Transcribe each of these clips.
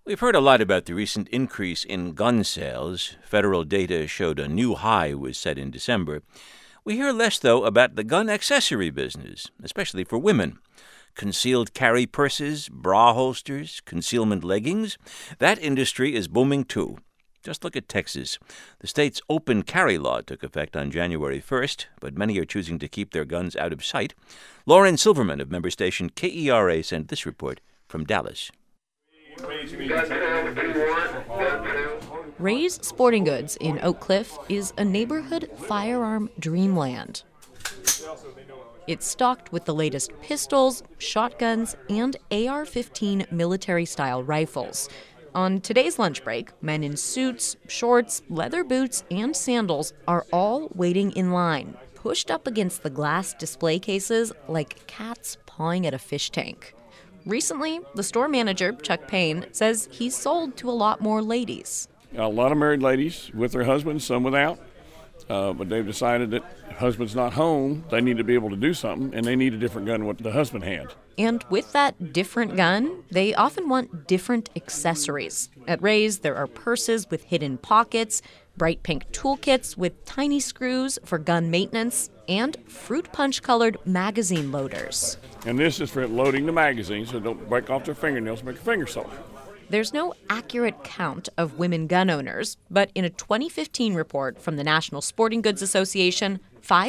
We've heard a lot about the recent increase in gun sales. Federal data showed a new high was set in December. We hear less, though, about the gun accessory business, especially for women. Concealed carry purses, bra holsters, concealment leggings. That industry is booming, too. Just look at Texas. The state's open carry law took effect on January 1st, but many are choosing to keep their guns out of sight. Lauren Silverman of member station KERA sent this report from Dallas. Ray's Sporting Goods in Oak Cliff is a neighborhood firearm dreamland. It's stocked with the latest pistols, shotguns, and AR-15 military-style rifles. On today's lunch break, men in suits, shorts, leather boots, and sandals are all waiting in line, pushed up against the glass display cases like cats pawing at a fish tank. Recently, the store manager, Chuck Payne, says he's sold to a lot more ladies. A lot of married ladies with their husbands, some without, but they've decided that husband's not home, they need to be able to do something, and they need a different gun than what the husband had. And with that different gun, they often want different accessories. At Ray's, there are purses with hidden pockets, bright pink toolkits with tiny screws for gun maintenance, and fruit punch-colored magazine loaders. And this is for loading the magazines so don't break off their fingernails and make your fingers sore. There's no accurate count of women gun owners, but in a 2015 report from the National Sporting Goods Association,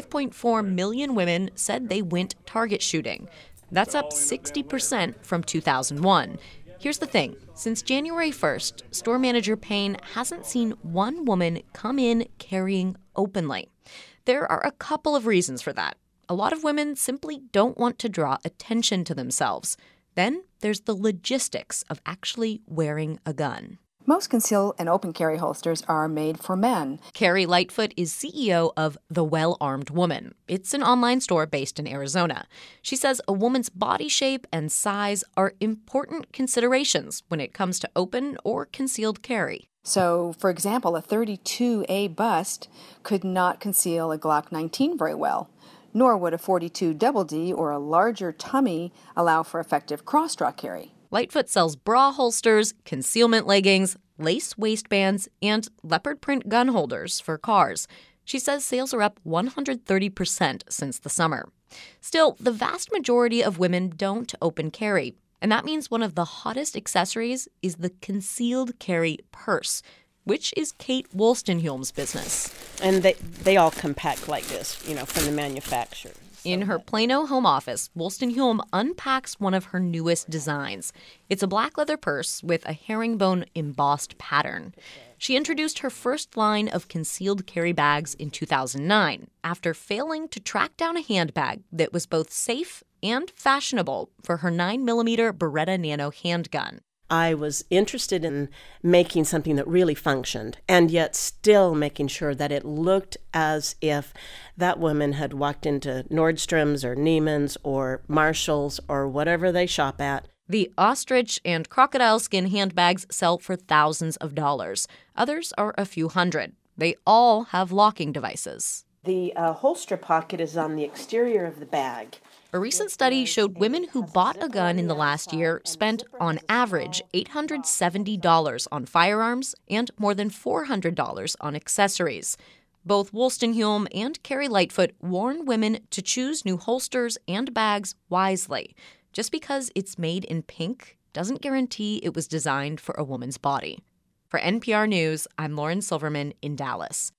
5.4 million women said they went target shooting. That's up 60% from 2001. Here's the thing. Since January 1st, store manager Payne hasn't seen one woman come in carrying openly. There are a couple of reasons for that. A lot of women simply don't want to draw attention to themselves. Then there's the logistics of actually wearing a gun. Most concealed and open carry holsters are made for men. Carrie Lightfoot is CEO of The Well-Armed Woman. It's an online store based in Arizona. She says a woman's body shape and size are important considerations when it comes to open or concealed carry. So, for example, a 32A bust could not conceal a Glock 19 very well, nor would a 42 Double D or a larger tummy allow for effective cross-draw carry. Lightfoot sells bra holsters, concealment leggings, lace waistbands, and leopard print gun holders for cars. She says sales are up 130% since the summer. Still, the vast majority of women don't open carry, and that means one of the hottest accessories is the concealed carry purse, which is Kate Wolstenholme's business. And they all come packed like this, from the manufacturer. In her Plano home office, Wolstenholme unpacks one of her newest designs. It's a black leather purse with a herringbone embossed pattern. She introduced her first line of concealed carry bags in 2009 after failing to track down a handbag that was both safe and fashionable for her 9mm Beretta Nano handgun. I was interested in making something that really functioned and yet still making sure that it looked as if that woman had walked into Nordstrom's or Neiman's or Marshall's or whatever they shop at. The ostrich and crocodile skin handbags sell for thousands of dollars. Others are a few hundred. They all have locking devices. The holster pocket is on the exterior of the bag. A recent study showed women who bought a gun in the last year spent, on average, $870 on firearms and more than $400 on accessories. Both Wolstenholme and Carrie Lightfoot warn women to choose new holsters and bags wisely. Just because it's made in pink doesn't guarantee it was designed for a woman's body. For NPR News, I'm Lauren Silverman in Dallas.